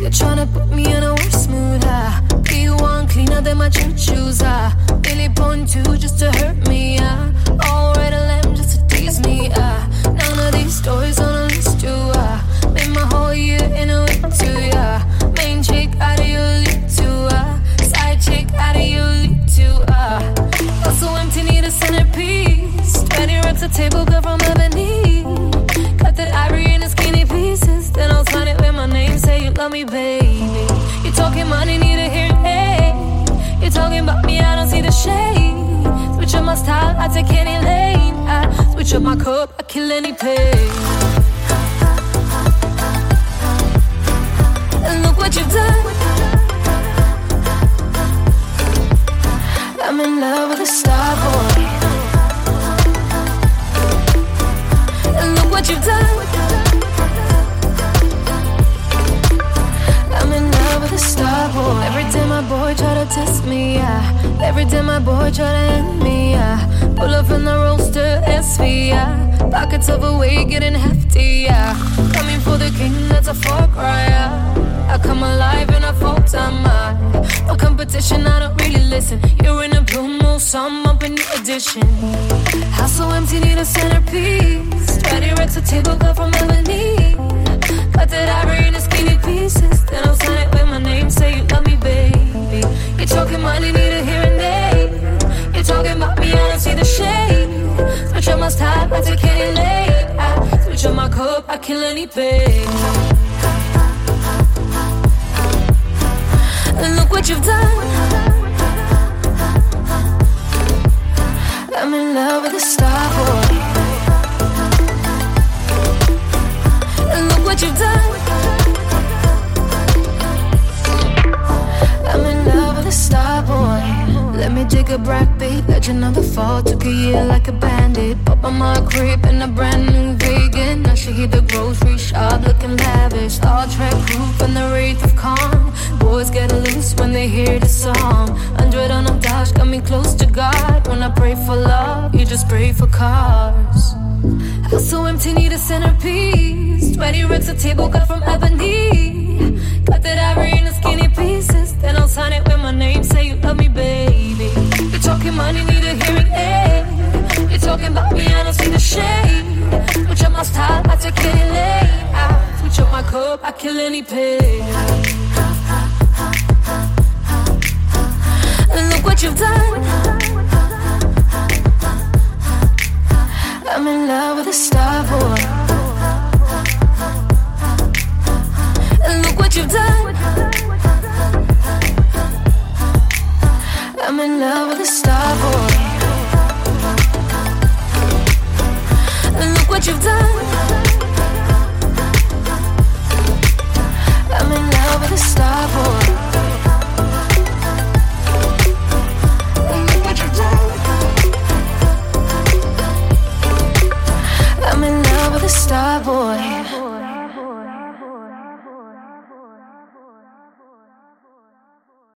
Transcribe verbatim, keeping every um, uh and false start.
You're tryna put me in a worse mood, ah. Be one cleaner than my gym shoes, ah. Really point two just to hurt me, ah. All red and lamb just to tease me, ah. None of these stories on a list, too, ah. Made my whole year in a week, too, yeah. Main chick out of your league, too, ah. Side chick out of your league, too, ah. Also empty, need a centerpiece. twenty racks a table, girl from Ebony. Cut that ivory into skinny pieces. Then I'll sign it with my name, say you love me, baby. You're talking money, need a hearing aid. You're talking about me, I don't see the shade. Switch up my style, I take any lane. I switch up my cup, I kill any pain. And look what you've done. I'm in love with a star boy. And look what you've done. I'm in love with a star boy. Every day my boy try to test me, yeah. Every day my boy try to end me, yeah. Pull up in the roadster S V, yeah. Pockets overweight getting hefty, yeah. Coming for the king, that's a far cry, yeah. I come alive in a full-time mind. No competition, I don't really listen. You're in a blue moon, so I'm up in the edition. House so empty, need a centerpiece. twenty racks a table, girl from Ebony. Cut that ivory into skinny pieces. Then I'll sign it with my name, say you love me, baby. You're talking money, need a hearing aid. You're talking about me, I don't see the shade. Switch up my style, I take any lane. I switch up my cup, I kill any pain. And look what you've done. I'm in love with a star boy. And look what you've done. I'm in love with a star boy. Let me dig a black beat, legend of the fall. Took a year like a bandit. Pop on my crib in a brand new vegan. Now she hit the grocery shop looking lavish. Star Trek proof and the Wraith of Khan. Boys get loose when they hear the song. Hundred on a dash got me close to God. When I pray for love, you just pray for cars. House so empty, need a centerpiece. Twenty racks a table cut from ebony. Cut that ivory into skinny pieces. Then I'll sign it with my name, say you love me, baby. You're talking money, need a hearing aid. You're talking about me, I don't see the shade. Switch up my style, I take any lane. I switch up my cup, I kill any pain. And look what you've done. I'm in love with a star boy. And look what you've done. I'm in love with a star boy. And look what you've done. I'm in love with a star boy. And look what you've done. I'm in love with a star boy.